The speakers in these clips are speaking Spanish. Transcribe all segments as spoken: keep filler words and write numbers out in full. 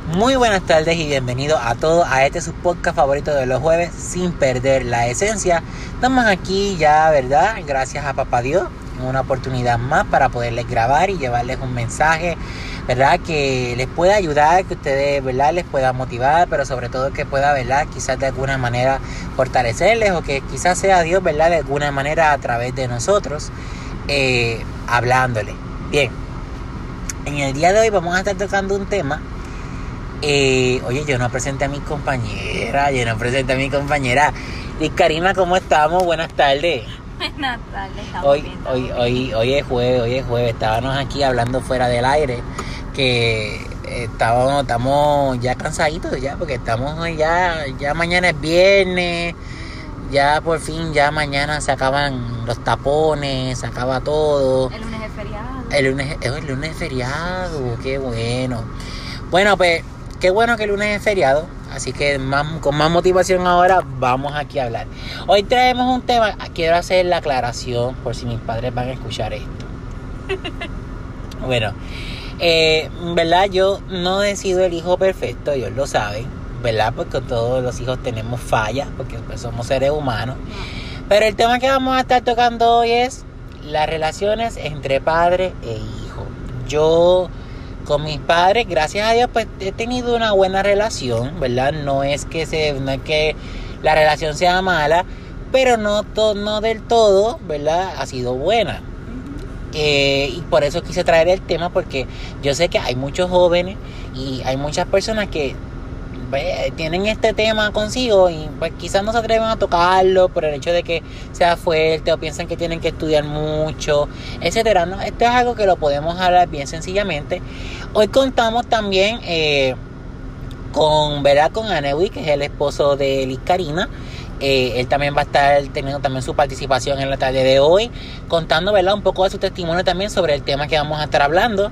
Muy buenas tardes y bienvenidos a todos a este su podcast favorito de los jueves, Sin Perder la Esencia. Estamos aquí ya, ¿verdad? Gracias a Papá Dios, una oportunidad más para poderles grabar y llevarles un mensaje, ¿verdad? Que les pueda ayudar, que ustedes, ¿verdad? Les pueda motivar, pero sobre todo que pueda, ¿verdad? Quizás de alguna manera fortalecerles o que quizás sea Dios, ¿verdad? De alguna manera a través de nosotros, eh, hablándole. Bien, en el día de hoy vamos a estar tocando un tema. Eh, oye, yo no presenté a mi compañera, yo no presenté a mi compañera. Y Karina, ¿cómo estamos? Buenas tardes. Buenas tardes, estamos Hoy, bien, hoy, estamos hoy, bien. hoy es jueves, hoy es jueves. Estábamos aquí hablando fuera del aire, que eh, estábamos, estamos ya cansaditos ya, porque estamos hoy ya, ya mañana es viernes, ya por fin, ya mañana se acaban los tapones, se acaba todo. El lunes es feriado. El lunes, eh, el lunes es feriado, qué bueno. Bueno, pues, qué bueno que el lunes es feriado, así que más, con más motivación ahora vamos aquí a hablar. Hoy traemos un tema, quiero hacer la aclaración por si mis padres van a escuchar esto. Bueno, eh, ¿verdad? Yo no he sido el hijo perfecto, ellos lo saben, ¿verdad? Porque todos los hijos tenemos fallas, porque pues, somos seres humanos. Pero el tema que vamos a estar tocando hoy es las relaciones entre padre e hijo. Yo... Con mis padres, gracias a Dios, pues he tenido una buena relación, ¿verdad? No es que se, no es que la relación sea mala, pero no, to, no del todo, ¿verdad? Ha sido buena. Eh, y por eso quise traer el tema, porque yo sé que hay muchos jóvenes y hay muchas personas que pues, tienen este tema consigo y pues quizás no se atreven a tocarlo por el hecho de que sea fuerte o piensan que tienen que estudiar mucho, etcétera, ¿no? Esto es algo que lo podemos hablar bien sencillamente. Hoy contamos también eh, con, ¿verdad? Con Anewi, que es el esposo de Liz Karina. Eh, él también va a estar teniendo también su participación en la tarde de hoy, contando, ¿verdad? Un poco de su testimonio también sobre el tema que vamos a estar hablando.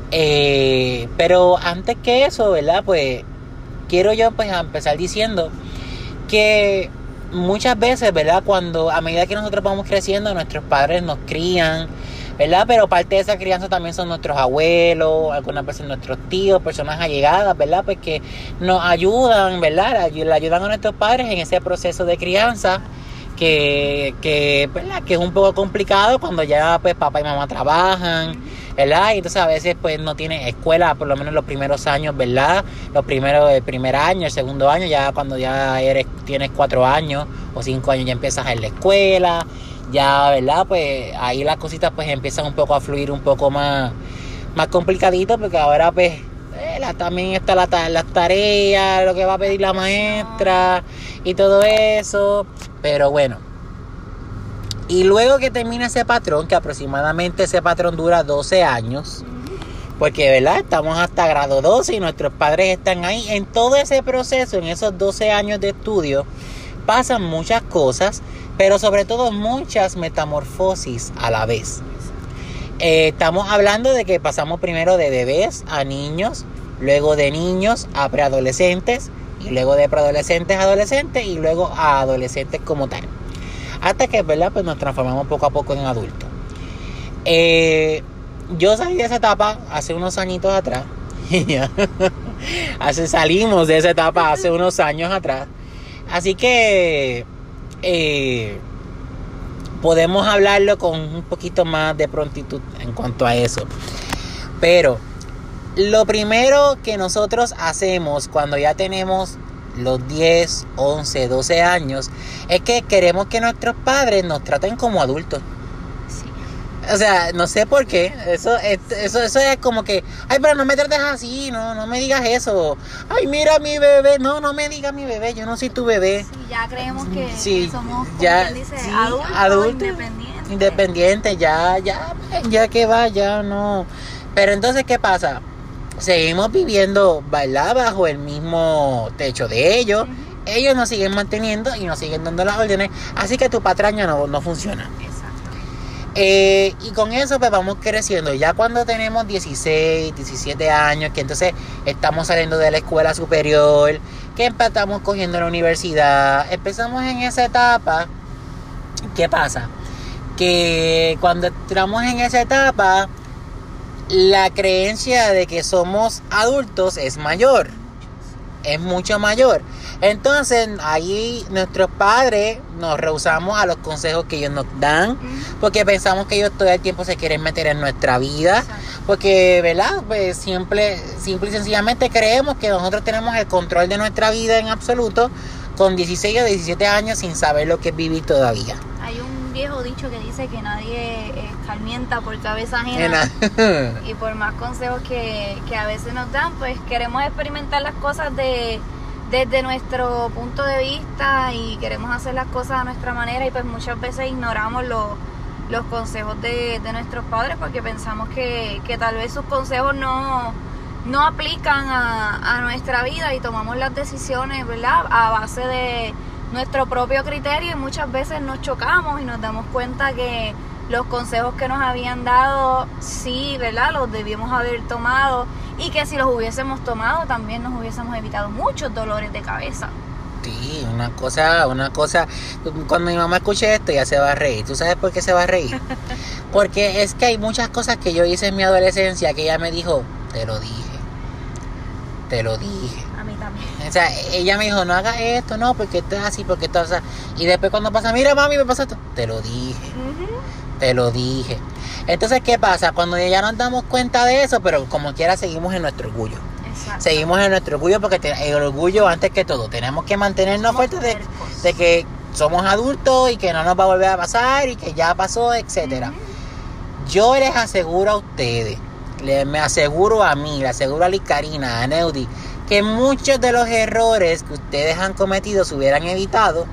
Eh, pero antes que eso, ¿verdad? Pues quiero yo pues empezar diciendo que muchas veces, ¿verdad? Cuando a medida que nosotros vamos creciendo, nuestros padres nos crían, ¿verdad? Pero parte de esa crianza también son nuestros abuelos, algunas veces nuestros tíos, personas allegadas, ¿verdad? Pues que nos ayudan, ¿verdad? Le ayudan a nuestros padres en ese proceso de crianza que, que, ¿verdad? Que es un poco complicado cuando ya pues papá y mamá trabajan, ¿verdad? Y entonces a veces pues no tienes escuela, por lo menos los primeros años, ¿verdad? Los primeros, el primer año, el segundo año, ya cuando ya eres, tienes cuatro años o cinco años ya empiezas a ir a la escuela. Ya, ¿verdad? Pues ahí las cositas pues empiezan un poco a fluir un poco más, más complicadito, porque ahora pues eh, la, también está la, las tareas, lo que va a pedir la maestra y todo eso. Pero bueno. Y luego que termina ese patrón, que aproximadamente ese patrón dura doce años, porque, ¿verdad? Estamos hasta grado doce y nuestros padres están ahí. En todo ese proceso, en esos doce años de estudio, pasan muchas cosas, pero sobre todo muchas metamorfosis a la vez. Eh, estamos hablando de que pasamos primero de bebés a niños, luego de niños a preadolescentes, y luego de preadolescentes a adolescentes, y luego a adolescentes como tal. Hasta que, ¿verdad? Pues nos transformamos poco a poco en adultos. Eh, yo salí de esa etapa hace unos añitos atrás. hace, salimos de esa etapa hace unos años atrás. Así que eh, podemos hablarlo con un poquito más de prontitud en cuanto a eso. Pero lo primero que nosotros hacemos cuando ya tenemos los diez, once, doce años es que queremos que nuestros padres nos traten como adultos. Sí. O sea, no sé por qué. Eso, eso, eso es como que, ay, pero no me trates así, no, no me digas eso. Ay, mira mi bebé. No, no me digas mi bebé, yo no soy tu bebé. Sí, ya creemos que, sí, que somos, como ya, quien dice, sí, adultos, adultos, independientes. Independiente, ya, ya, ya que va, ya no. Pero entonces, ¿qué pasa? Seguimos viviendo, ¿verdad? Bajo el mismo techo de ellos. Uh-huh. Ellos nos siguen manteniendo y nos siguen dando las órdenes. Así que tu patraña no, no funciona. Exacto. Eh, y con eso pues vamos creciendo. Ya cuando tenemos dieciséis, diecisiete años, que entonces estamos saliendo de la escuela superior, que empezamos cogiendo la universidad, empezamos en esa etapa. ¿Qué pasa? Que cuando entramos en esa etapa, la creencia de que somos adultos es mayor. es mucho mayor. Entonces ahí nuestros padres nos rehusamos a los consejos que ellos nos dan, uh-huh. porque pensamos que ellos todo el tiempo se quieren meter en nuestra vida. Exacto. Porque, ¿verdad? Pues simple, simple y sencillamente creemos que nosotros tenemos el control de nuestra vida en absoluto con dieciséis o diecisiete años sin saber lo que es vivir todavía. Hay un viejo dicho que dice que nadie escarmienta por cabeza ajena. Y por más consejos que, que a veces nos dan, pues queremos experimentar las cosas de, desde nuestro punto de vista y queremos hacer las cosas a nuestra manera, y pues muchas veces ignoramos los, los consejos de, de nuestros padres porque pensamos que, que tal vez sus consejos no, no aplican a, a nuestra vida, y tomamos las decisiones, ¿verdad?, a base de nuestro propio criterio, y muchas veces nos chocamos y nos damos cuenta que los consejos que nos habían dado, sí, ¿verdad?, los debíamos haber tomado, y que si los hubiésemos tomado también nos hubiésemos evitado muchos dolores de cabeza. Sí, una cosa, una cosa, cuando mi mamá escuche esto ya se va a reír. ¿Tú sabes por qué se va a reír? Porque es que hay muchas cosas que yo hice en mi adolescencia que ella me dijo, te lo dije, te lo dije. A mí también. O sea, ella me dijo, no hagas esto, no, porque esto es así, porque esto es así. Y después cuando pasa, mira mami, me pasó esto, te lo dije, uh-huh. te lo dije. Entonces, ¿qué pasa? Cuando ya nos damos cuenta de eso, pero como quiera seguimos en nuestro orgullo. Exacto. Seguimos en nuestro orgullo porque te, el orgullo antes que todo. Tenemos que mantenernos fuertes de, de que somos adultos y que no nos va a volver a pasar y que ya pasó, etcétera. Uh-huh. Yo les aseguro a ustedes, les, me aseguro a mí, le aseguro a Likarina, a Neudi, que muchos de los errores que ustedes han cometido se hubieran evitado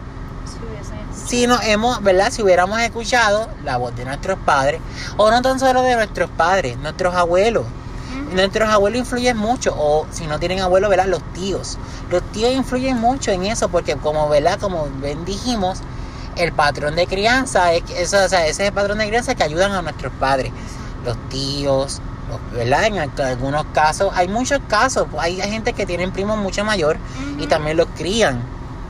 si nos hemos, ¿verdad? Si hubiéramos escuchado la voz de nuestros padres, o no tan solo de nuestros padres, nuestros abuelos. Uh-huh. Nuestros abuelos influyen mucho, o si no tienen abuelos, ¿verdad?, los tíos. Los tíos influyen mucho en eso, porque como, ¿verdad?, como bien dijimos, el patrón de crianza, es, eso, o sea, ese es el patrón de crianza que ayudan a nuestros padres. Los tíos, los, ¿verdad? En algunos casos, hay muchos casos, hay gente que tienen primos mucho mayor, uh-huh. y también los crían.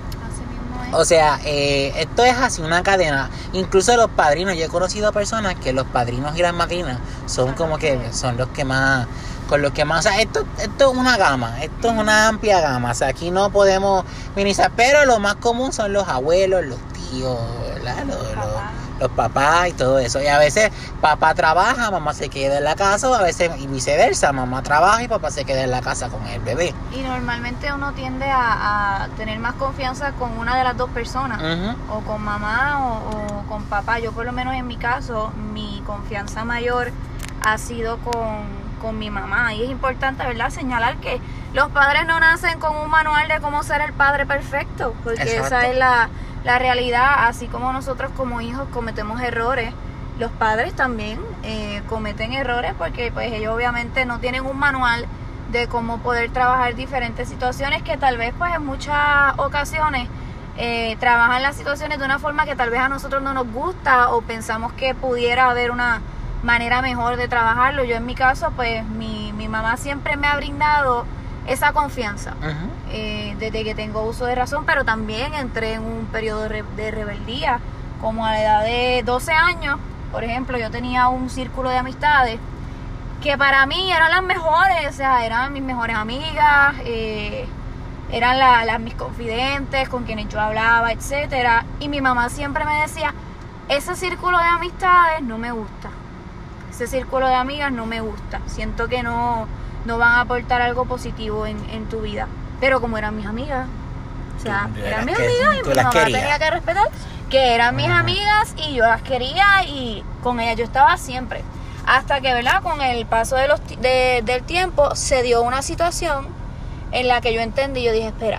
O sea, eh, esto es así una cadena. Incluso los padrinos, yo he conocido personas que los padrinos y las madrinas son como que son los que más, con los que más, o sea, esto, esto es una gama, esto es una amplia gama. O sea, aquí no podemos minimizar, pero lo más común son los abuelos, los tíos, ¿verdad? Los, los, los papás y todo eso. Y a veces papá trabaja, mamá se queda en la casa, o a veces y viceversa, mamá trabaja y papá se queda en la casa con el bebé. Y normalmente uno tiende a, a tener más confianza con una de las dos personas, uh-huh. o con mamá o, o con papá. Yo por lo menos en mi caso, mi confianza mayor ha sido con, con mi mamá. Y es importante, ¿verdad?, señalar que los padres no nacen con un manual de cómo ser el padre perfecto, porque Exacto. esa es la... La realidad, así como nosotros como hijos cometemos errores, los padres también eh, cometen errores porque pues ellos obviamente no tienen un manual de cómo poder trabajar diferentes situaciones que tal vez pues en muchas ocasiones eh, trabajan las situaciones de una forma que tal vez a nosotros no nos gusta o pensamos que pudiera haber una manera mejor de trabajarlo. Yo en mi caso pues mi, mi mamá siempre me ha brindado esa confianza, uh-huh. eh, desde que tengo uso de razón, pero también entré en un periodo de, re- de rebeldía, como a la edad de doce años, por ejemplo, yo tenía un círculo de amistades que para mí eran las mejores, o sea, eran mis mejores amigas, eh, eran la, las mis confidentes, con quienes yo hablaba, etcétera, y mi mamá siempre me decía, ese círculo de amistades no me gusta, ese círculo de amigas no me gusta, siento que no... no van a aportar algo positivo en, en tu vida. Pero como eran mis amigas, o sea, eran mis amigas y mi mamá tenía que respetar que eran mis amigas y yo las quería y con ellas yo estaba siempre. Hasta que, ¿verdad?, con el paso de los, de, del tiempo se dio una situación en la que yo entendí, yo dije, espera,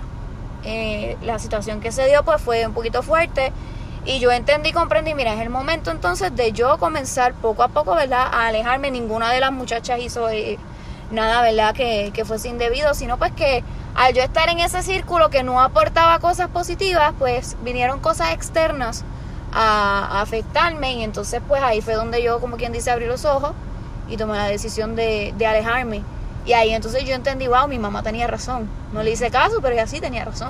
eh, la situación que se dio pues fue un poquito fuerte y yo entendí y comprendí, mira, es el momento entonces de yo comenzar poco a poco, ¿verdad?, a alejarme. Ninguna de las muchachas hizo... Eh, nada, ¿verdad?, que, que fuese indebido, sino pues que al yo estar en ese círculo que no aportaba cosas positivas, pues vinieron cosas externas a, a afectarme y entonces pues ahí fue donde yo, como quien dice, abrí los ojos y tomé la decisión de, de alejarme. Y ahí entonces yo entendí, wow, mi mamá tenía razón. No le hice caso, pero ella sí tenía razón.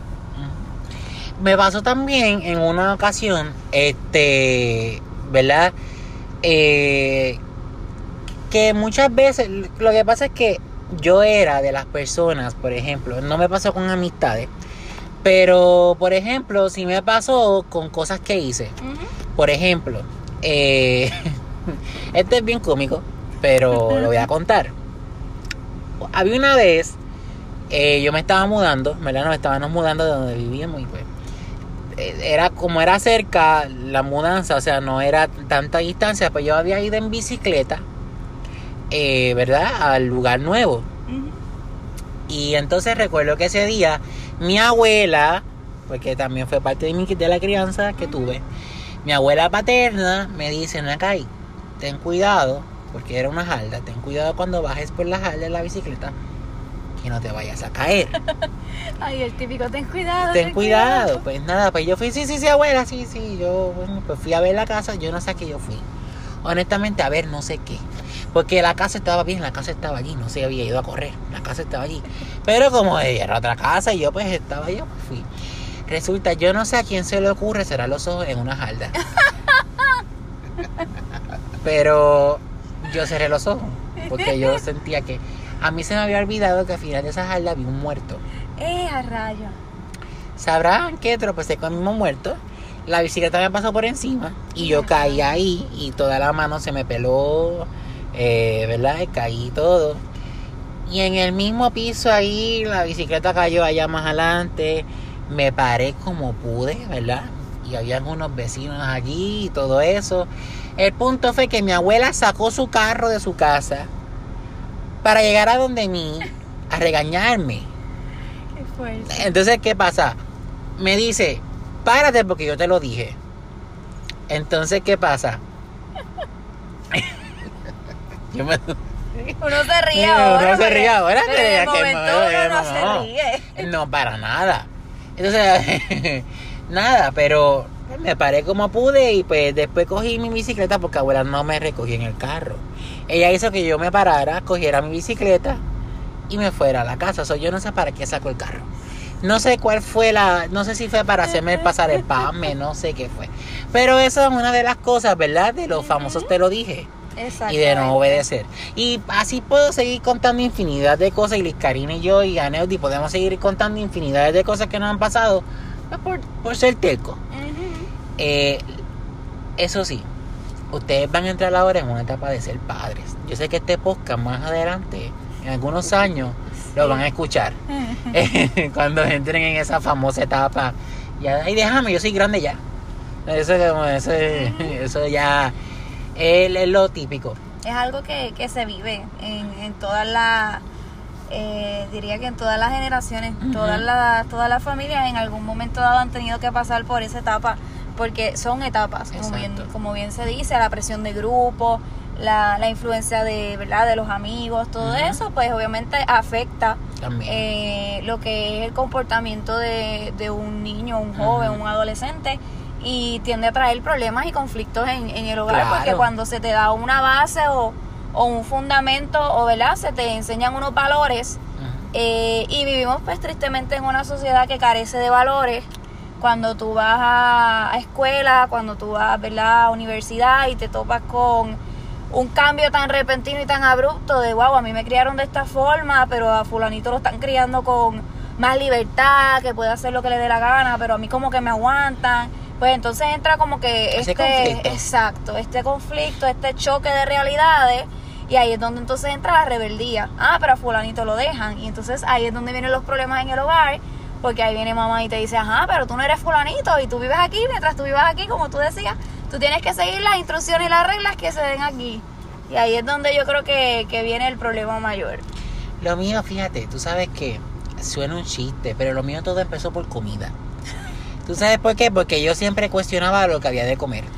Me pasó también en una ocasión, este, ¿verdad?, eh... que muchas veces, lo que pasa es que yo era de las personas, por ejemplo, no me pasó con amistades, pero, por ejemplo, sí me pasó con cosas que hice. Uh-huh. Por ejemplo, eh, este es bien cómico, pero lo voy a contar. Había una vez, eh, yo me estaba mudando, ¿verdad? Nos estábamos mudando de donde vivíamos y pues, era como era cerca la mudanza, o sea, no era tanta distancia, pues yo había ido en bicicleta, eh, ¿verdad? Al lugar nuevo. Uh-huh. Y entonces recuerdo que ese día mi abuela, porque también fue parte de, mi, de la crianza que tuve, mi abuela paterna me dice, Nakay, ten cuidado, porque era una jarda, ten cuidado cuando bajes por la jarda en la bicicleta, que no te vayas a caer. Ay, el típico, ten cuidado. Ten, ten cuidado. cuidado. Pues nada, pues yo fui, sí, sí, sí, abuela, sí, sí, yo, bueno, pues fui a ver la casa, yo no sé a qué yo fui. Honestamente, a ver no sé qué. Porque la casa estaba bien, la casa estaba allí, no se había ido a correr, la casa estaba allí. Pero como era otra casa y yo pues estaba allá, pues fui. Resulta, yo no sé a quién se le ocurre cerrar los ojos en una jarda. Pero yo cerré los ojos, porque yo sentía que a mí se me había olvidado que al final de esa jarda había un muerto. ¡Eh, a rayo! Sabrán que tropecé con el mismo muerto. La bicicleta me pasó por encima y yo caí ahí y toda la mano se me peló. Eh, ¿verdad? Caí todo. Y en el mismo piso ahí, la bicicleta cayó allá más adelante. Me paré como pude, ¿verdad? Y habían unos vecinos allí y todo eso. El punto fue que mi abuela sacó su carro de su casa para llegar a donde mí a regañarme. Qué fuerte. Entonces, ¿qué pasa? Me dice, párate porque yo te lo dije. Entonces, ¿qué pasa? Yo me... Uno se ríe ahora. Uno se ríe ahora. Pero en el momento uno no se ríe. No, para nada. Entonces, nada, pero me paré como pude y pues después cogí mi bicicleta porque abuela no me recogió en el carro. Ella hizo que yo me parara, cogiera mi bicicleta y me fuera a la casa. O sea, yo no sé para qué sacó el carro. No sé cuál fue la... No sé si fue para hacerme pasar el pame, no sé qué fue. Pero eso es una de las cosas, ¿verdad? De los famosos te lo dije. Y de no obedecer. Y así puedo seguir contando infinidad de cosas. Y Liz Karina y yo y Aneudi podemos seguir contando infinidad de cosas que nos han pasado pues por, por ser terco. Uh-huh. eh, Eso sí, ustedes van a entrar ahora en una etapa de ser padres. Yo sé que este podcast más adelante, en algunos años, sí, lo van a escuchar. Uh-huh. Cuando entren en esa famosa etapa. Ya, ay, déjame, yo soy grande ya. Eso, eso, eso ya... Es lo típico. Es algo que, que se vive en, en todas las, eh, diría que en todas las generaciones, uh-huh. todas las todas las familias en algún momento dado han tenido que pasar por esa etapa, porque son etapas, como bien, como bien se dice, la presión de grupo, la, la influencia de, ¿verdad? De los amigos, todo uh-huh. eso, pues obviamente afecta eh, lo que es el comportamiento de, de un niño, un joven, uh-huh. un adolescente. Y tiende a traer problemas y conflictos en, en el hogar, claro. Porque cuando se te da una base o, o un fundamento, o ¿verdad? Se te enseñan unos valores, uh-huh. eh, y vivimos pues tristemente en una sociedad que carece de valores. Cuando tú vas a, a escuela, cuando tú vas, ¿verdad? A universidad y te topas con un cambio tan repentino y tan abrupto de wow, a mí me criaron de esta forma, pero a fulanito lo están criando con más libertad, que puede hacer lo que le dé la gana, pero a mí como que me aguantan. Pues entonces entra como que ese este conflicto. Exacto, este conflicto, este choque de realidades, y ahí es donde entonces entra la rebeldía. Ah, pero a fulanito lo dejan, y entonces ahí es donde vienen los problemas en el hogar, porque ahí viene mamá y te dice, ajá, pero tú no eres fulanito y tú vives aquí, mientras tú vivas aquí, como tú decías, tú tienes que seguir las instrucciones y las reglas que se den aquí. Y ahí es donde yo creo que, que viene el problema mayor. Lo mío, fíjate, tú sabes que suena un chiste, pero lo mío todo empezó por comida. ¿Tú sabes por qué? Porque yo siempre cuestionaba lo que había de comer.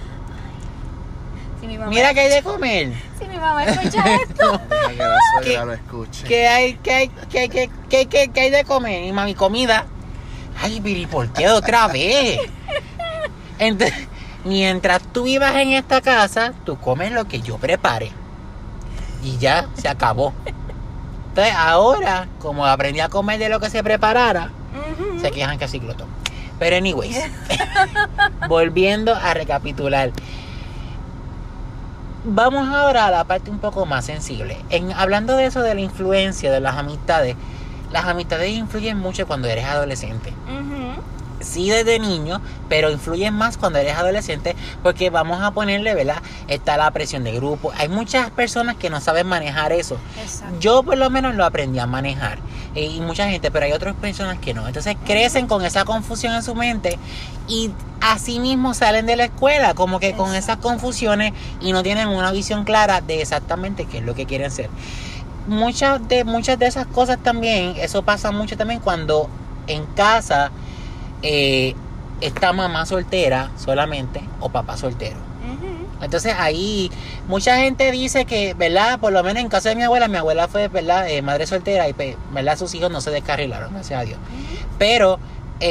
Si mi mamá, mira que hay de comer. Si mi mamá escucha esto. Que la lo escuche. ¿Qué hay, qué hay, qué, qué, qué, qué, qué hay de comer? Y mami, comida. Ay, Piri, ¿por qué otra vez? Entonces, mientras tú vivas en esta casa, tú comes lo que yo prepare. Y ya, se acabó. Entonces, ahora, como aprendí a comer de lo que se preparara, uh-huh. se quejan que así lo tomo. Pero anyways, volviendo a recapitular. vamos ahora a la parte un poco más sensible. En, hablando de eso, de la influencia de las amistades, las amistades influyen mucho cuando eres adolescente. Uh-huh. Sí, desde niño, pero influyen más cuando eres adolescente, porque vamos a ponerle, ¿verdad? Está la presión de grupo. Hay muchas personas que no saben manejar eso. Exacto. Yo por lo menos lo aprendí a manejar, eh, y mucha gente, pero hay otras personas que no. Entonces crecen con esa confusión en su mente y así mismo salen de la escuela como que Exacto. con esas confusiones y no tienen una visión clara de exactamente qué es lo que quieren ser. Muchas de, muchas de esas cosas también, eso pasa mucho también cuando en casa Eh, está mamá soltera solamente o papá soltero. Uh-huh. Entonces ahí mucha gente dice que, ¿verdad? Por lo menos en caso de mi abuela, mi abuela fue, ¿verdad? Eh, madre soltera y, ¿verdad? Sus hijos no se descarrilaron, gracias a Dios. Uh-huh. Pero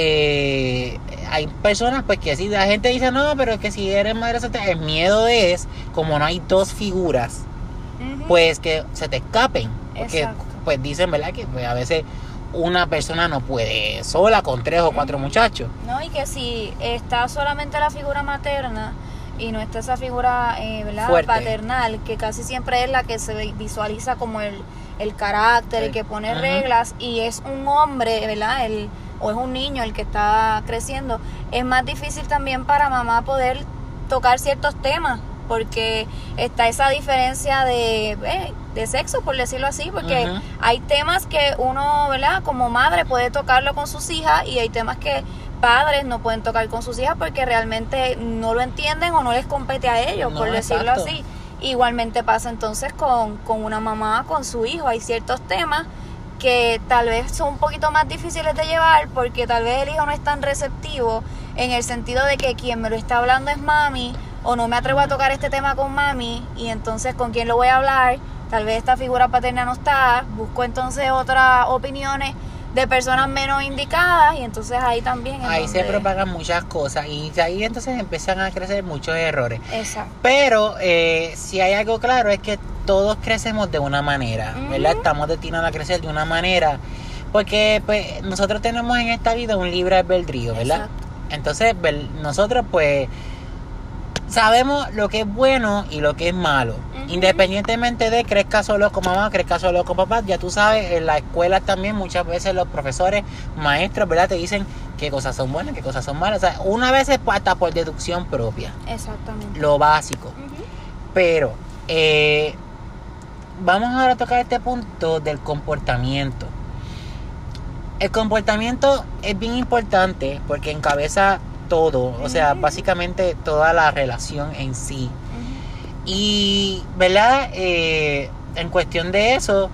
eh, hay personas pues que si la gente dice, no, pero es que si eres madre soltera, el miedo es, como no hay dos figuras, uh-huh. pues que se te escapen. Porque Exacto. pues dicen, ¿verdad? Que pues, a veces una persona no puede sola con tres o cuatro muchachos. No, y que si está solamente la figura materna y no está esa figura eh, ¿verdad? paternal, que casi siempre es la que se visualiza como el, el carácter, sí. el que pone uh-huh. reglas, y es un hombre, ¿verdad? El, o es un niño el que está creciendo, es más difícil también para mamá poder tocar ciertos temas, porque está esa diferencia de, eh, de sexo, por decirlo así, porque uh-huh. hay temas que uno, ¿verdad? Como madre puede tocarlo con sus hijas, y hay temas que padres no pueden tocar con sus hijas porque realmente no lo entienden o no les compete a ellos, no, por decirlo exacto. así. Igualmente pasa entonces con, con una mamá, con su hijo. Hay ciertos temas que tal vez son un poquito más difíciles de llevar porque tal vez el hijo no es tan receptivo, en el sentido de que quien me lo está hablando es mami, o no me atrevo a tocar este tema con mami, y entonces ¿con quién lo voy a hablar? Tal vez esta figura paterna no está, busco entonces otras opiniones de personas menos indicadas, y entonces ahí también ahí donde... se propagan muchas cosas y ahí entonces empiezan a crecer muchos errores. Exacto. Pero eh, si hay algo claro es que todos crecemos de una manera, uh-huh. ¿verdad? Estamos destinados a crecer de una manera, porque pues nosotros tenemos en esta vida un libre albedrío, ¿verdad? Exacto. Entonces nosotros pues sabemos lo que es bueno y lo que es malo. Uh-huh. Independientemente de crezca solo con mamá, crezca solo con papá, ya tú sabes, en la escuela también muchas veces los profesores, maestros, ¿verdad? Te dicen qué cosas son buenas, qué cosas son malas. O sea, una vez es hasta por deducción propia. Exactamente. Lo básico. Uh-huh. Pero eh, vamos ahora a tocar este punto del comportamiento. El comportamiento es bien importante porque encabeza todo, o sea, básicamente toda la relación en sí. Uh-huh. Y, ¿verdad? Eh, en cuestión de eso,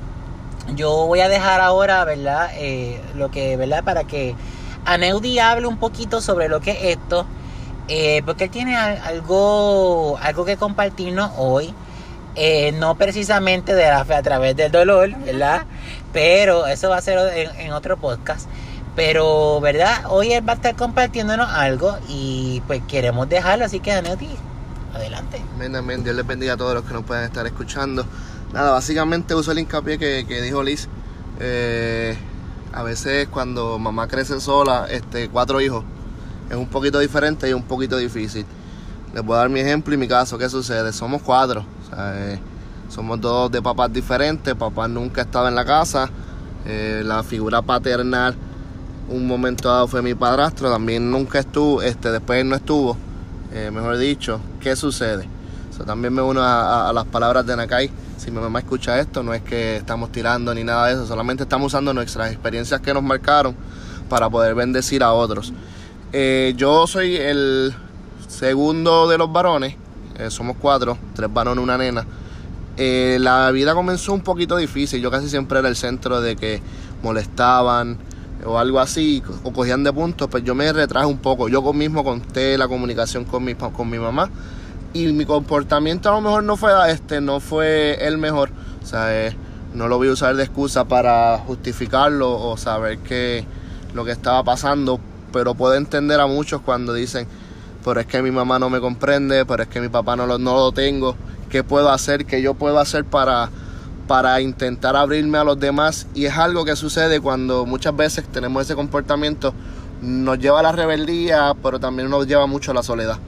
yo voy a dejar ahora, ¿verdad? Eh, lo que, ¿verdad? Para que Aneudi hable un poquito sobre lo que es esto, eh, porque él tiene algo, algo que compartirnos hoy. Eh, no precisamente de la fe a través del dolor, ¿verdad? Pero eso va a ser en, en otro podcast. Pero, ¿verdad? Hoy él va a estar compartiéndonos algo y pues queremos dejarlo, así que Aneudi, adelante. Amén, amén. Dios les bendiga a todos los que nos puedan estar escuchando. Nada, básicamente uso el hincapié que, que dijo Liz. Eh, a veces cuando mamá crece sola, este, cuatro hijos, es un poquito diferente y un poquito difícil. Les voy a dar mi ejemplo y mi caso. ¿Qué sucede? Somos cuatro. O sea, eh, somos dos de papás diferentes. Papá nunca ha estado en la casa. Eh, la figura paternal, un momento dado, fue mi padrastro. También nunca estuvo. Este, después él no estuvo. Eh, mejor dicho, ¿qué sucede? O sea, también me uno a, a, a las palabras de Nakai. Si mi mamá escucha esto, no es que estamos tirando ni nada de eso. Solamente estamos usando nuestras experiencias que nos marcaron para poder bendecir a otros. Eh, yo soy el segundo de los varones. Eh, somos cuatro, tres varones, una nena. Eh, la vida comenzó un poquito difícil. Yo casi siempre era el centro de que molestaban o algo así, o cogían de puntos. Pues yo me retraje un poco. Yo mismo conté la comunicación con mi, con mi mamá, y mi comportamiento a lo mejor no fue este, no fue el mejor. O sea, eh, no lo voy a usar de excusa para justificarlo o saber que lo que estaba pasando, pero puedo entender a muchos cuando dicen: pero es que mi mamá no me comprende, pero es que mi papá no lo, no lo tengo. ¿Qué puedo hacer? ¿Qué yo puedo hacer para, para intentar abrirme a los demás? Y es algo que sucede cuando muchas veces tenemos ese comportamiento. Nos lleva a la rebeldía, pero también nos lleva mucho a la soledad.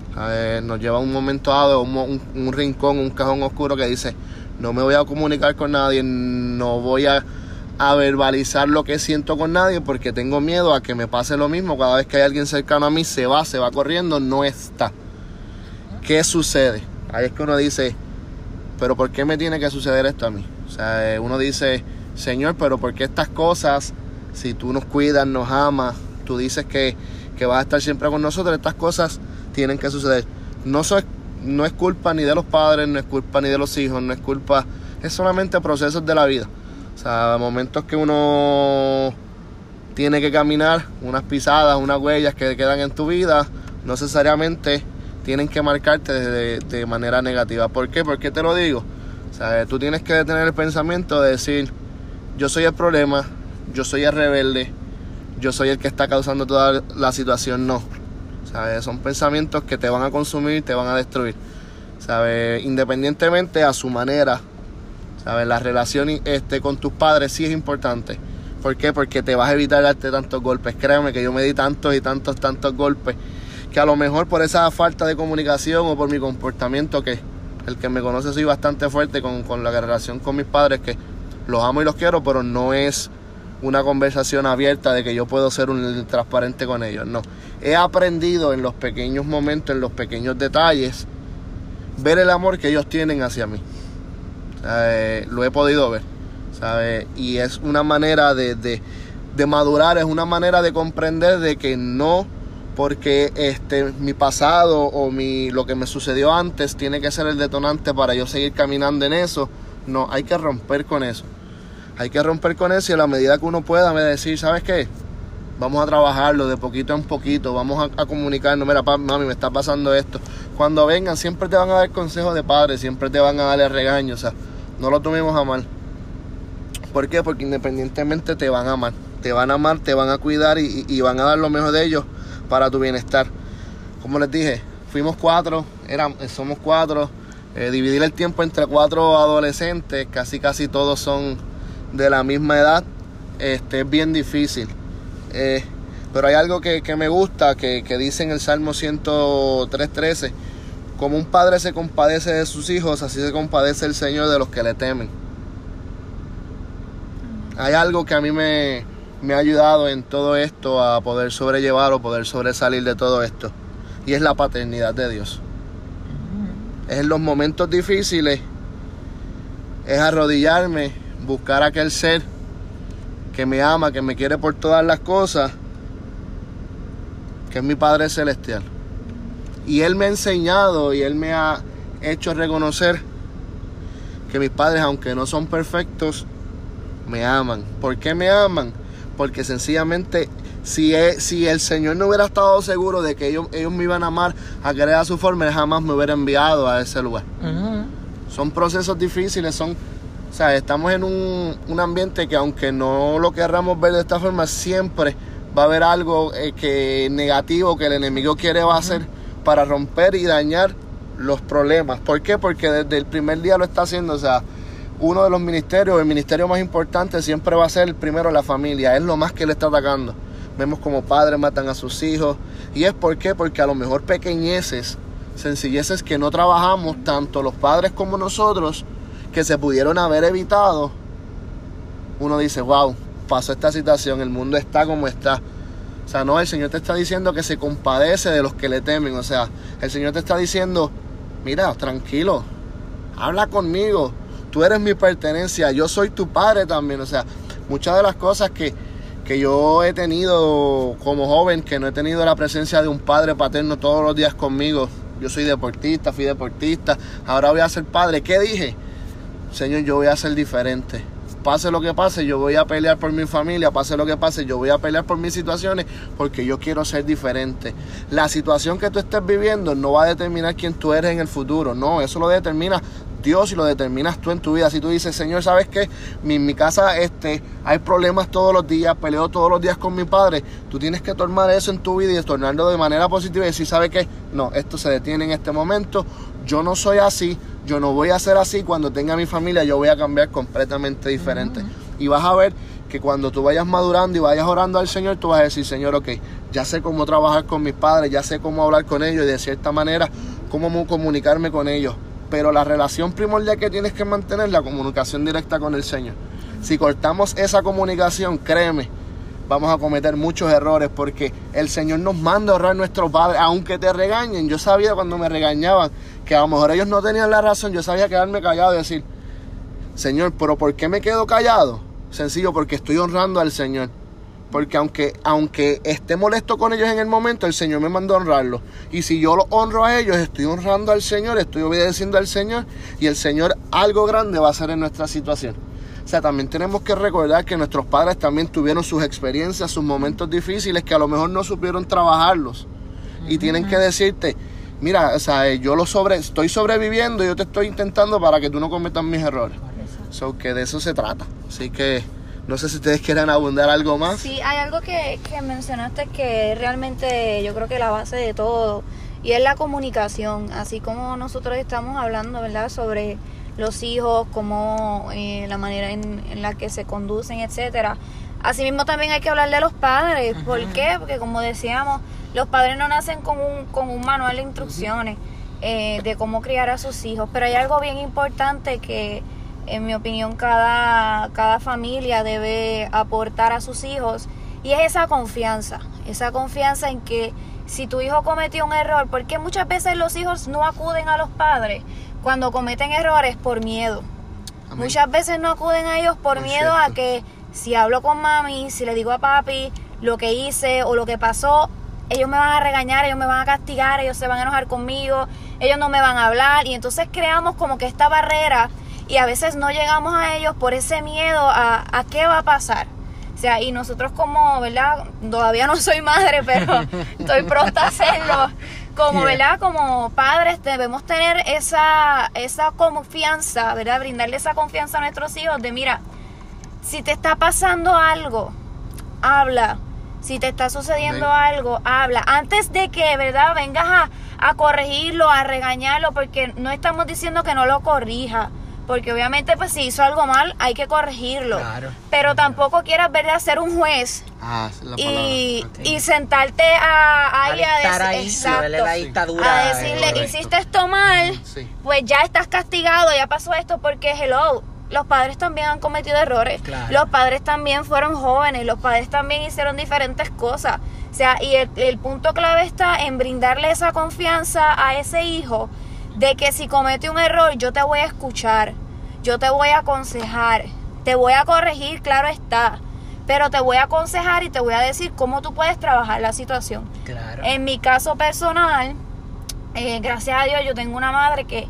¿sabes? Nos lleva a un momento dado, un, un, un rincón, un cajón oscuro que dice, no me voy a comunicar con nadie, no voy a, a verbalizar lo que siento con nadie porque tengo miedo a que me pase lo mismo. Cada vez que hay alguien cercano a mí, se va, se va corriendo, no está. ¿Qué sucede? Ahí es que uno dice, pero ¿por qué me tiene que suceder esto a mí? O sea, uno dice, Señor, pero ¿por qué estas cosas, si tú nos cuidas, nos amas, tú dices que, que vas a estar siempre con nosotros, estas cosas tienen que suceder? No, so, no es culpa ni de los padres, no es culpa ni de los hijos, no es culpa, es solamente procesos de la vida. O sea, momentos que uno tiene que caminar, unas pisadas, unas huellas que quedan en tu vida, no necesariamente tienen que marcarte de, de manera negativa. ¿Por qué? ¿Por qué te lo digo? O sea, tú tienes que detener el pensamiento de decir, yo soy el problema, yo soy el rebelde, yo soy el que está causando toda la situación. No. ¿Sabes? Son pensamientos que te van a consumir, te van a destruir. ¿Sabes? Independientemente a su manera. ¿Sabes? La relación este, con tus padres sí es importante. ¿Por qué? Porque te vas a evitar darte tantos golpes. Créeme que yo me di tantos y tantos, tantos golpes que a lo mejor por esa falta de comunicación o por mi comportamiento, que el que me conoce soy bastante fuerte con, con la relación con mis padres, que los amo y los quiero, pero no es una conversación abierta de que yo puedo ser un transparente con ellos, no. He aprendido en los pequeños momentos, en los pequeños detalles, ver el amor que ellos tienen hacia mí. ¿Sabe? Lo he podido ver, ¿sabe? Y es una manera de, de, de madurar, es una manera de comprender de que no porque este, mi pasado o mi, lo que me sucedió antes tiene que ser el detonante para yo seguir caminando en eso. No, hay que romper con eso. Hay que romper con eso y a la medida que uno pueda me decir, ¿sabes qué? Vamos a trabajarlo de poquito en poquito, vamos a, a comunicarnos, mira, papi, mami, me está pasando esto. Cuando vengan siempre te van a dar consejos de padres, siempre te van a darle regaños, o sea, no lo tomemos a mal. ¿Por qué? Porque independientemente te van a amar, te van a amar, te van a cuidar y, y, y van a dar lo mejor de ellos para tu bienestar. Como les dije, fuimos cuatro, eran, somos cuatro, eh, dividir el tiempo entre cuatro adolescentes, casi casi todos son de la misma edad, este, es bien difícil. Eh, pero hay algo que, que me gusta, que, que dice en el Salmo ciento tres, trece, como un padre se compadece de sus hijos, así se compadece el Señor de los que le temen. Hay algo que a mí me, me ha ayudado en todo esto a poder sobrellevar o poder sobresalir de todo esto, y es la paternidad de Dios. Es en los momentos difíciles, es arrodillarme, buscar a aquel ser que me ama, que me quiere por todas las cosas, que es mi Padre Celestial. Y Él me ha enseñado y Él me ha hecho reconocer que mis padres, aunque no son perfectos, me aman. ¿Por qué me aman? Porque sencillamente si, es, si el Señor no hubiera estado seguro de que ellos, ellos me iban a amar, a querer a su forma, Él jamás me hubiera enviado a ese lugar. Uh-huh. Son procesos difíciles, son... O sea, estamos en un, un ambiente que aunque no lo querramos ver de esta forma, siempre va a haber algo eh, que negativo que el enemigo quiere va a hacer para romper y dañar los problemas. ¿Por qué? Porque desde el primer día lo está haciendo. O sea, uno de los ministerios, el ministerio más importante siempre va a ser primero la familia. Es lo más que le está atacando. Vemos como padres matan a sus hijos. ¿Y es por qué? Porque a lo mejor pequeñeces, sencilleces que no trabajamos, tanto los padres como nosotros, que se pudieron haber evitado, uno dice, wow, pasó esta situación, el mundo está como está. O sea, no, el Señor te está diciendo que se compadece de los que le temen. O sea, el Señor te está diciendo, mira, tranquilo, habla conmigo, tú eres mi pertenencia, yo soy tu padre también. O sea, muchas de las cosas que, que yo he tenido como joven, que no he tenido la presencia de un padre paterno todos los días conmigo. Yo soy deportista, fui deportista, ahora voy a ser padre. ¿Qué dije? Señor, yo voy a ser diferente. Pase lo que pase, yo voy a pelear por mi familia. Pase lo que pase, yo voy a pelear por mis situaciones, porque yo quiero ser diferente. La situación que tú estés viviendo no va a determinar quién tú eres en el futuro. No, eso lo determina Dios y lo determinas tú en tu vida. Si tú dices, Señor, ¿sabes qué? Mi, en mi casa este, hay problemas todos los días, peleo todos los días con mi padre. Tú tienes que tomar eso en tu vida y tornarlo de manera positiva y decir, ¿sabes qué? No, esto se detiene en este momento. Yo no soy así. Yo no voy a ser así. Cuando tenga mi familia, yo voy a cambiar completamente diferente. Uh-huh. Y vas a ver que cuando tú vayas madurando y vayas orando al Señor, tú vas a decir, Señor, ok, ya sé cómo trabajar con mis padres, ya sé cómo hablar con ellos y de cierta manera cómo comunicarme con ellos. Pero la relación primordial que tienes que mantener es la comunicación directa con el Señor. Si cortamos esa comunicación, créeme, vamos a cometer muchos errores porque el Señor nos manda a honrar a nuestros padres, aunque te regañen. Yo sabía cuando me regañaban que a lo mejor ellos no tenían la razón, yo sabía quedarme callado y decir, Señor, ¿pero por qué me quedo callado? Sencillo, porque estoy honrando al Señor. Porque aunque, aunque esté molesto con ellos en el momento, el Señor me mandó a honrarlos. Y si yo los honro a ellos, estoy honrando al Señor, estoy obedeciendo al Señor. Y el Señor algo grande va a hacer en nuestra situación. O sea, también tenemos que recordar que nuestros padres también tuvieron sus experiencias, sus momentos difíciles, que a lo mejor no supieron trabajarlos. Y tienen que decirte, mira, o sea, yo lo sobre, estoy sobreviviendo y yo te estoy intentando para que tú no cometas mis errores. So, que de eso se trata. Así que no sé si ustedes quieren abundar algo más. Sí, hay algo que, que mencionaste que es realmente yo creo que la base de todo y es la comunicación, así como nosotros estamos hablando, ¿verdad?, sobre los hijos, como eh, la manera en, en la que se conducen, etcétera. Asimismo también hay que hablar de los padres. Uh-huh. ¿Por qué? Porque como decíamos, los padres no nacen con un, con un manual de instrucciones eh, de cómo criar a sus hijos, pero hay algo bien importante que en mi opinión cada, cada familia debe aportar a sus hijos y es esa confianza, esa confianza en que si tu hijo cometió un error, porque muchas veces los hijos no acuden a los padres cuando cometen errores por miedo. Amén. Muchas veces no acuden a ellos por es miedo cierto. A que si hablo con mami, si le digo a papi lo que hice o lo que pasó, ellos me van a regañar, ellos me van a castigar, ellos se van a enojar conmigo, ellos no me van a hablar y entonces creamos como que esta barrera. Y a veces no llegamos a ellos por ese miedo a, a qué va a pasar. O sea, y nosotros como, ¿verdad? Todavía no soy madre, pero estoy pronta a hacerlo. Como, ¿verdad? Como padres debemos tener esa, esa confianza, ¿verdad? Brindarle esa confianza a nuestros hijos de, mira, si te está pasando algo, habla. Si te está sucediendo sí. algo, habla. Antes de que, ¿verdad? Vengas a, a corregirlo, a regañarlo, porque no estamos diciendo que no lo corrija. Porque obviamente pues si hizo algo mal hay que corregirlo, claro, pero tampoco quieras, ¿verdad?, ser un juez ah, la y, okay. y sentarte a, a, a, a, ahí, exacto, la dictadura, a decirle, eh, hiciste esto mal, sí. pues ya estás castigado, ya pasó esto, porque hello, los padres también han cometido errores, claro. los padres también fueron jóvenes, los padres también hicieron diferentes cosas, o sea, y el, el punto clave está en brindarle esa confianza a ese hijo de que si comete un error yo te voy a escuchar, yo te voy a aconsejar, te voy a corregir, claro está, pero te voy a aconsejar y te voy a decir cómo tú puedes trabajar la situación. Claro. En mi caso personal, eh, gracias a Dios yo tengo una madre que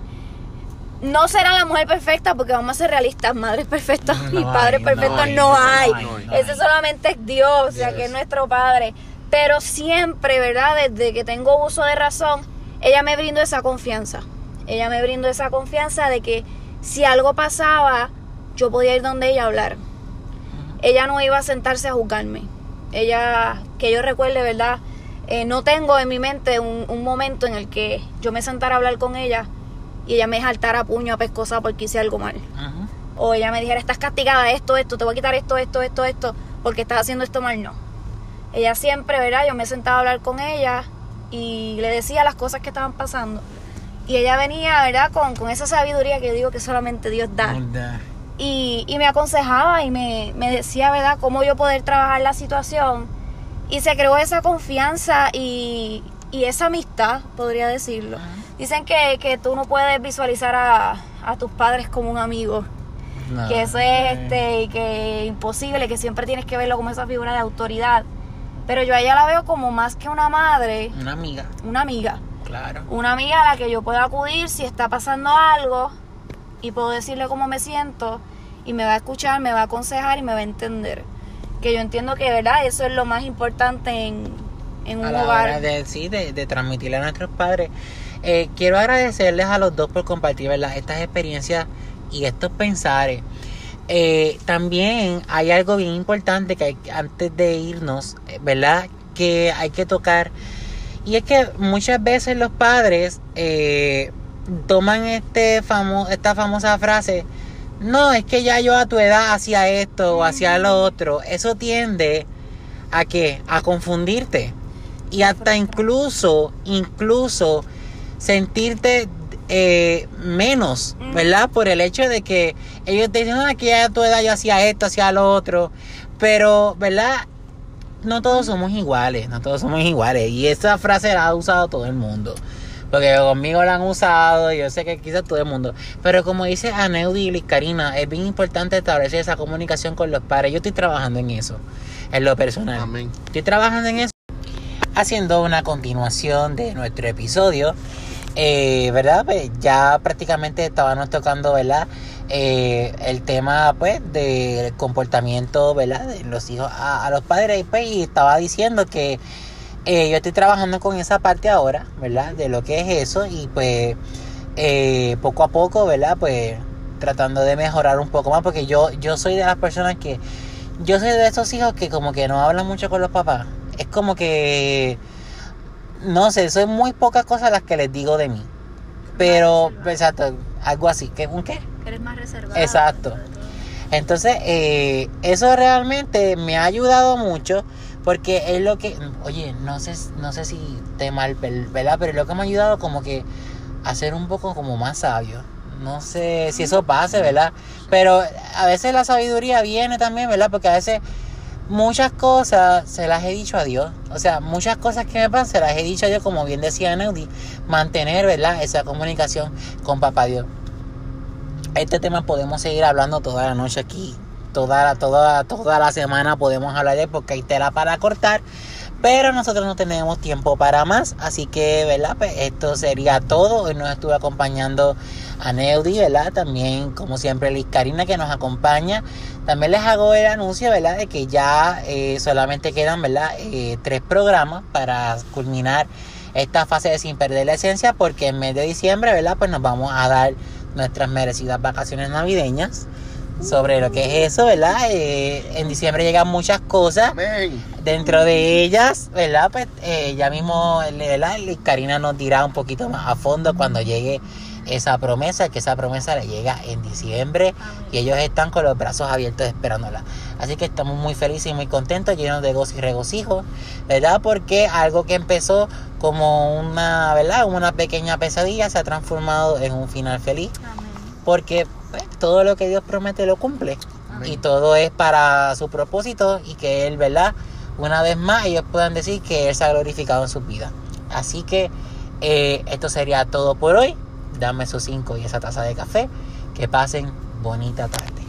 no será la mujer perfecta, porque vamos a ser realistas, madres perfectas no y padres perfectos no hay, no hay. No hay, no hay, no hay. Ese solamente es Dios, o sea, Dios. Que es nuestro Padre, pero siempre, ¿verdad?, desde que tengo uso de razón, ella me brindó esa confianza. Ella me brindó esa confianza de que si algo pasaba, yo podía ir donde ella a hablar. Ella no iba a sentarse a juzgarme. Ella, que yo recuerde, ¿verdad?, eh, no tengo en mi mente un, un momento en el que yo me sentara a hablar con ella y ella me saltara a puño a pescosa porque hice algo mal. Uh-huh. O ella me dijera, estás castigada, esto, esto, te voy a quitar esto, esto, esto, esto, porque estás haciendo esto mal. No. Ella siempre, ¿verdad?, yo me sentaba a hablar con ella y le decía las cosas que estaban pasando. Y ella venía, ¿verdad?, con, con esa sabiduría que yo digo que solamente Dios da. Y, y me aconsejaba y me, me decía, ¿verdad?, cómo yo poder trabajar la situación. Y se creó esa confianza y, y esa amistad, podría decirlo. Uh-huh. Dicen que, que tú no puedes visualizar a, a tus padres como un amigo. No. Que eso es este, que imposible, que siempre tienes que verlo como esa figura de autoridad. Pero yo a ella la veo como más que una madre. Una amiga. Una amiga. Claro. Una amiga a la que yo puedo acudir si está pasando algo y puedo decirle cómo me siento y me va a escuchar, me va a aconsejar y me va a entender. Que yo entiendo que, ¿verdad?, eso es lo más importante en, en un a la hogar. Hora de, sí, de, de transmitirle a nuestros padres. Eh, quiero agradecerles a los dos por compartir, ¿verdad?, estas experiencias y estos pensares. Eh, también hay algo bien importante que hay, antes de irnos, ¿verdad?, que hay que tocar. Y es que muchas veces los padres eh, toman este famo- esta famosa frase, no, es que ya yo a tu edad hacía esto o hacía lo otro. Eso tiende a ¿qué? A confundirte. y hasta incluso, incluso sentirte eh, menos, ¿verdad? Por el hecho de que ellos te dicen, ah, que a tu edad yo hacía esto, hacía lo otro, pero, ¿verdad? No todos somos iguales, no todos somos iguales, y esa frase la ha usado todo el mundo. Porque conmigo la han usado, yo sé que quizás todo el mundo. Pero como dice Aneudi y Liz Karina, es bien importante establecer esa comunicación con los padres. Yo estoy trabajando en eso, en lo personal. Amén. Estoy trabajando en eso. Haciendo una continuación de nuestro episodio, eh, ¿verdad? Pues ya prácticamente estábamos tocando, ¿verdad? Eh, el tema, pues, del comportamiento, ¿verdad? De los hijos a, a los padres. Pues, y estaba diciendo que Eh, yo estoy trabajando con esa parte ahora, ¿verdad? De lo que es eso y pues eh, poco a poco, ¿verdad? Pues tratando de mejorar un poco más porque yo, yo soy de las personas que... Yo soy de esos hijos que como que no hablan mucho con los papás. Es como que... No sé, son muy pocas cosas las que les digo de mí. Pero, exacto, algo así. ¿Qué? ¿Un qué? Eres más reservado. Exacto. Entonces, eh, eso realmente me ha ayudado mucho. Porque es lo que, oye, no sé, no sé si te mal, ¿verdad? Pero es lo que me ha ayudado como que a ser un poco como más sabio. No sé si eso pase, ¿verdad? Pero a veces la sabiduría viene también, ¿verdad? Porque a veces muchas cosas se las he dicho a Dios. O sea, muchas cosas que me pasan se las he dicho a Dios, como bien decía Neudi. Mantener, ¿verdad? Esa comunicación con Papá Dios. Este tema podemos seguir hablando toda la noche aquí. Toda la, toda, toda la semana podemos hablar de él porque hay tela para cortar, pero nosotros no tenemos tiempo para más, así que, ¿verdad? Pues esto sería todo. Hoy nos estuvo acompañando a Neudi, ¿verdad? También, como siempre, Liz Karina, que nos acompaña. También les hago el anuncio, ¿verdad? De que ya eh, solamente quedan, ¿verdad? Eh, tres programas para culminar esta fase de Sin Perder la Esencia, porque en mes de diciembre, ¿verdad? Pues nos vamos a dar nuestras merecidas vacaciones navideñas. Sobre lo que es eso, ¿verdad? Eh, en diciembre llegan muchas cosas. Amén. Dentro de ellas, ¿verdad? Pues eh, ya mismo, ¿verdad? Karina nos dirá un poquito más a fondo cuando llegue esa promesa, que esa promesa le llega en diciembre. Amén. Y ellos están con los brazos abiertos esperándola. Así que estamos muy felices y muy contentos, llenos de gozo y regocijo, ¿verdad? Porque algo que empezó como una, ¿verdad? Una pequeña pesadilla se ha transformado en un final feliz. Amén. Porque pues, todo lo que Dios promete lo cumple. Amén. Y todo es para su propósito y que Él, ¿verdad? Una vez más ellos puedan decir que Él se ha glorificado en su vida. Así que eh, esto sería todo por hoy. Dame esos cinco y esa taza de café. Que pasen bonita tarde.